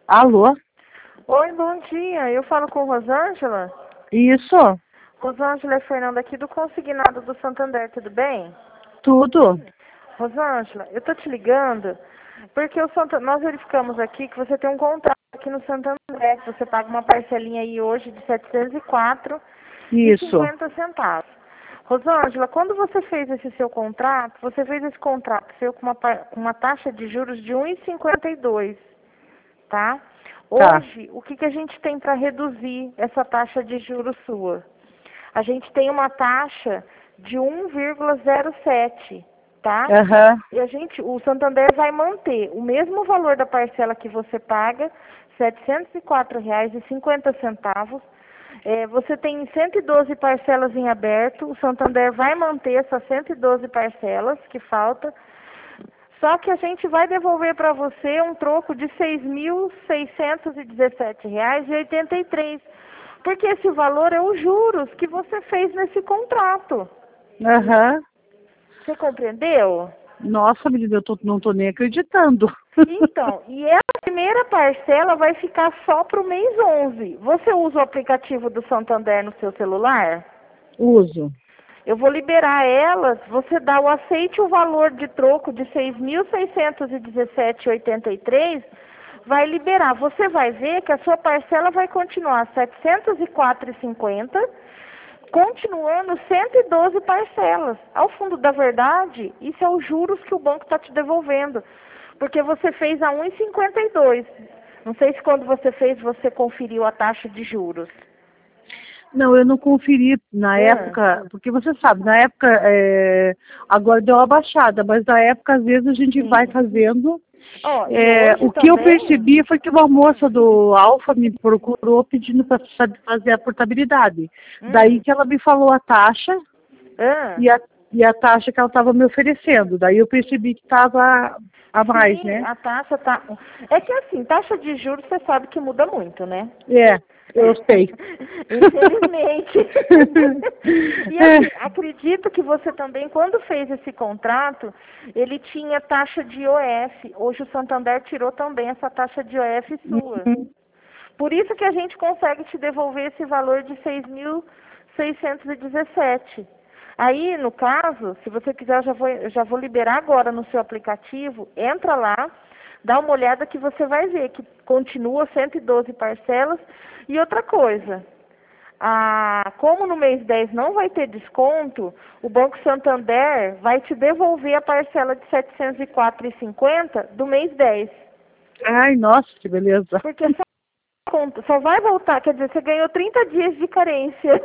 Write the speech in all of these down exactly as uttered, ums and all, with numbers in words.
Alô? Oi, bom dia. Eu falo com Rosângela. Isso? Rosângela é Fernanda aqui do Consignado do Santander, tudo bem? Tudo? Rosângela, eu tô te ligando porque o Santa... nós verificamos aqui que você tem um contrato aqui no Santander, que você paga uma parcelinha aí hoje de setecentos e quatro e Isso. cinquenta centavos. Rosângela, quando você fez esse seu contrato, você fez esse contrato seu com uma, par- com uma taxa de juros de um vírgula cinquenta e dois, tá? Tá. Hoje, o que, que a gente tem para reduzir essa taxa de juros sua? A gente tem uma taxa de um vírgula zero sete, tá? Aham. E a gente, o Santander vai manter o mesmo valor da parcela que você paga, setecentos e quatro reais e cinquenta centavos. É, você tem cento e doze parcelas em aberto, o Santander vai manter essas cento e doze parcelas que falta. Só que a gente vai devolver para você um troco de seis mil seiscentos e dezessete reais e oitenta e três, porque esse valor é os juros que você fez nesse contrato. Aham. Você compreendeu? Nossa, menina, eu tô, não tô nem acreditando. Então, e a primeira parcela vai ficar só para o mês onze. Você usa o aplicativo do Santander no seu celular? Uso. Eu vou liberar elas, você dá o aceite, o valor de troco de seis mil seiscentos e dezessete reais e oitenta e três, vai liberar. Você vai ver que a sua parcela vai continuar setecentos e quatro reais e cinquenta centavos, continuando cento e doze parcelas. Ao fundo da verdade, isso é os juros que o banco está te devolvendo, porque você fez a um vírgula cinquenta e dois. Não sei se quando você fez, você conferiu a taxa de juros. Não, eu não conferi na É. época, porque você sabe, na época, é, agora deu uma baixada, mas na época, às vezes, a gente Sim. vai fazendo. Ó, e É, hoje o que eu também... percebi foi que uma moça do Alfa me procurou pedindo para fazer a portabilidade. Daí Hum. que ela me falou a taxa Ah. e a, e a taxa que ela estava me oferecendo. Daí eu percebi que estava a mais, Sim, né? a taxa tá. É que assim, taxa de juros você sabe que muda muito, né? É, eu sei. Infelizmente. E É. assim, acredito que você também, quando fez esse contrato, ele tinha taxa de I O F. Hoje o Santander tirou também essa taxa de I O F sua. Uhum. Por isso que a gente consegue te devolver esse valor de seis mil seiscentos e dezessete. Aí, no caso, se você quiser, eu já vou, eu já vou liberar agora no seu aplicativo. Entra lá, dá uma olhada que você vai ver que continua cento e doze parcelas. E outra coisa, ah, como no mês dez não vai ter desconto, o Banco Santander vai te devolver a parcela de setecentos e quatro reais e cinquenta centavos do mês dez. Ai, nossa, que beleza. Porque só conta, só vai voltar, quer dizer, você ganhou trinta dias de carência.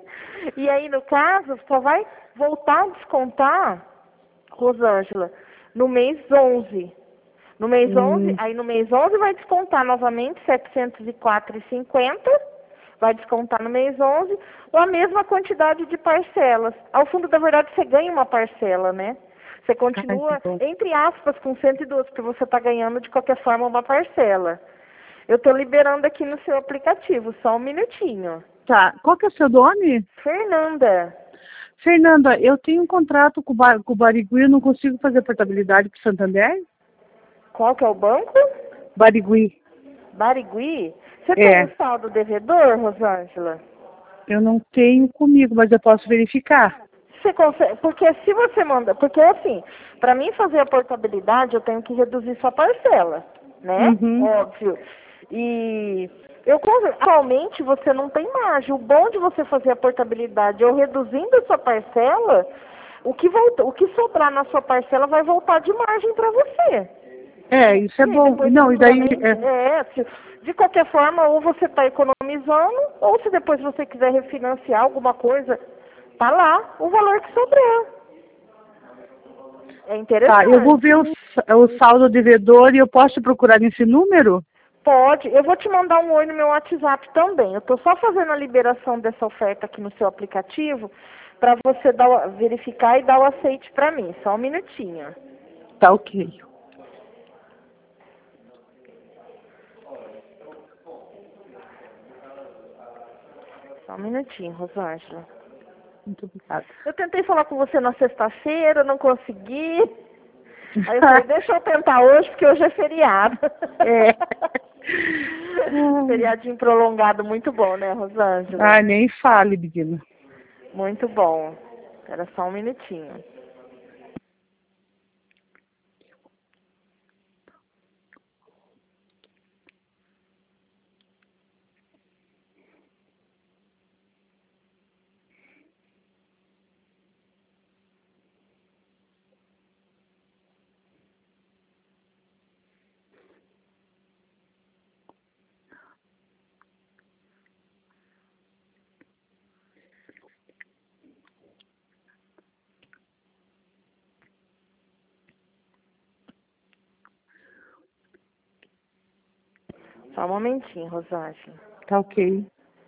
E aí, no caso, só vai voltar a descontar, Rosângela, no mês onze. No mês onze, Hum, aí no mês onze vai descontar novamente setecentos e quatro reais e cinquenta centavos, vai descontar no mês onze, ou a mesma quantidade de parcelas. Ao fundo, da verdade, você ganha uma parcela, né? Você ai, que continua, bom. entre aspas, com cento e doze, porque você está ganhando, de qualquer forma, uma parcela. Eu estou liberando aqui no seu aplicativo, só um minutinho. Tá, qual que é o seu nome? Fernanda, Fernanda, eu tenho um contrato com o, Ba- com o Barigui, eu não consigo fazer portabilidade para o Santander? qual que é o banco? Barigui. Barigui? Você tem É, o saldo devedor, Rosângela? eu não tenho comigo, mas eu posso verificar. Você consegue, porque se você manda, porque assim, para mim fazer a portabilidade, eu tenho que reduzir sua parcela, né? Uhum. Óbvio. E eu con- atualmente você não tem margem. O bom de você fazer a portabilidade, eu reduzindo a sua parcela, o que volta, o que sobrar na sua parcela vai voltar de margem para você. É, isso é E aí bom. depois Não, e daí, futuramente, é, é, se- de qualquer forma, ou você está economizando, ou se depois você quiser refinanciar alguma coisa, tá lá o valor que sobrar. É tá, eu vou ver interessante. o, sa- o saldo devedor e eu posso procurar nesse número? Pode, eu vou te mandar um oi no meu WhatsApp também. Eu estou só fazendo a liberação dessa oferta aqui no seu aplicativo para você dar, o- verificar e dar o aceite para mim. Só um minutinho. Tá, ok. Só um minutinho, Rosângela. Muito obrigada. Eu tentei falar com você na sexta-feira, não consegui. Aí eu falei, deixa eu tentar hoje, porque hoje é feriado. É. Feriadinho prolongado, muito bom, né, Rosângela? Ah, nem fale, menina. Muito bom. Era só um minutinho. Só um momentinho, Rosângela. Tá ok.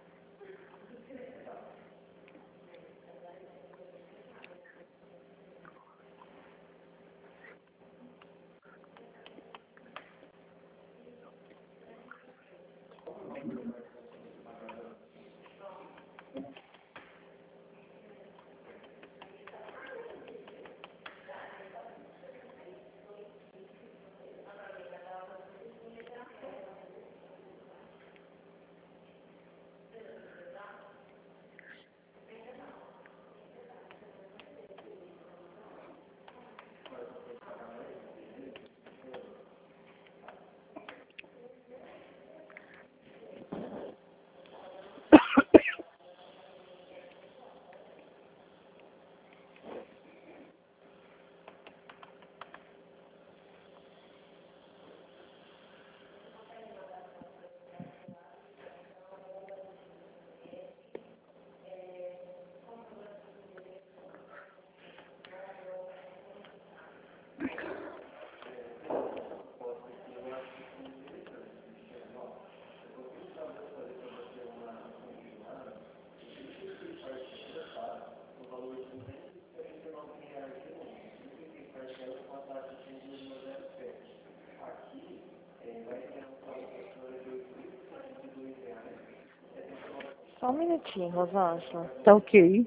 Só um minutinho, Rosângela. Tá ok.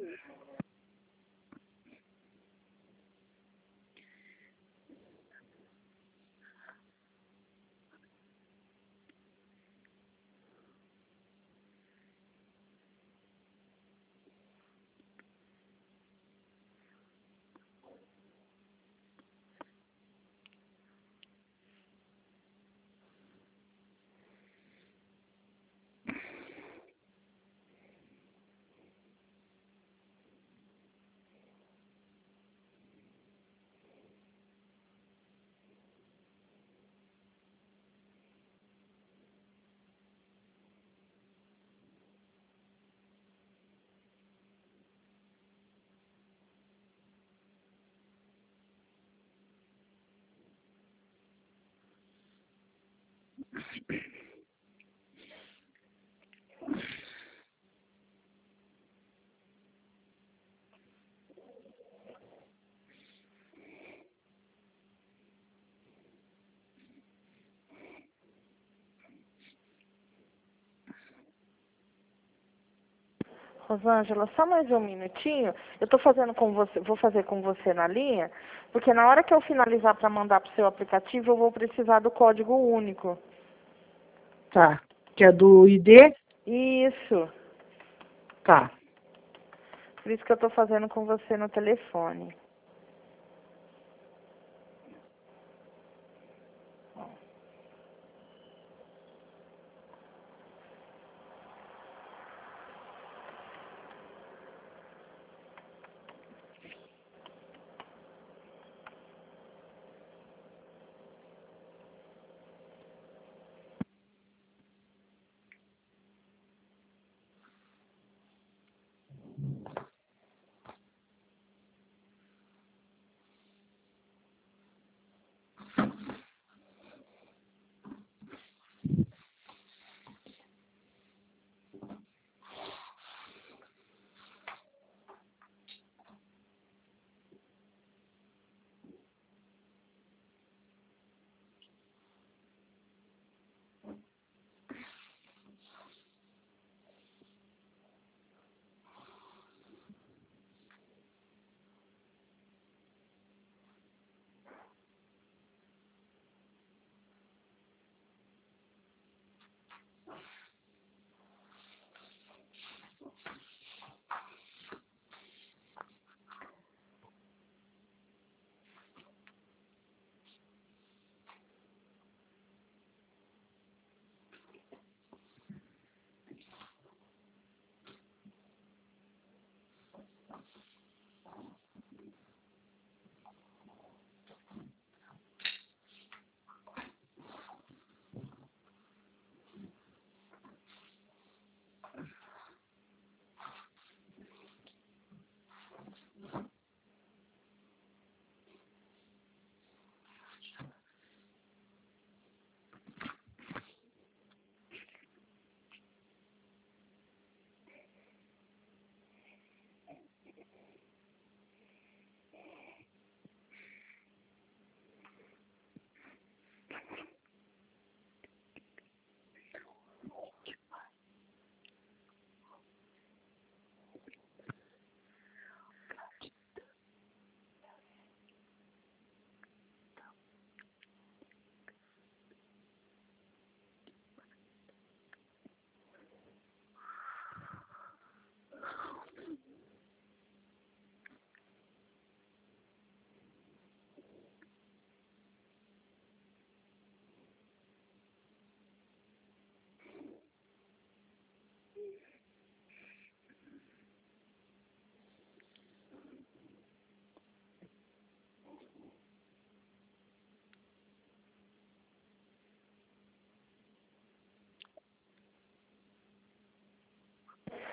Rosângela, só mais um minutinho. Eu tô fazendo com você, vou fazer com você na linha, porque na hora que eu finalizar para mandar pro seu aplicativo, eu vou precisar do código único. Tá. Que é do I D? Isso. Tá. Por isso que eu tô fazendo com você no telefone.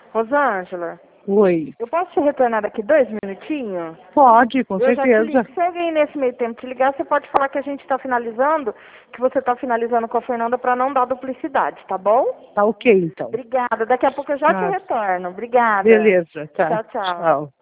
Rosângela, Oi. eu posso te retornar daqui dois minutinhos? Pode, com Eu já te certeza. ligo. Se alguém nesse meio tempo te ligar, você pode falar que a gente está finalizando, que você está finalizando com a Fernanda para não dar duplicidade, tá bom? Tá ok, então. Obrigada. Daqui a pouco eu já te Ah, retorno. Obrigada. beleza, tá. Tchau, tchau. Tchau.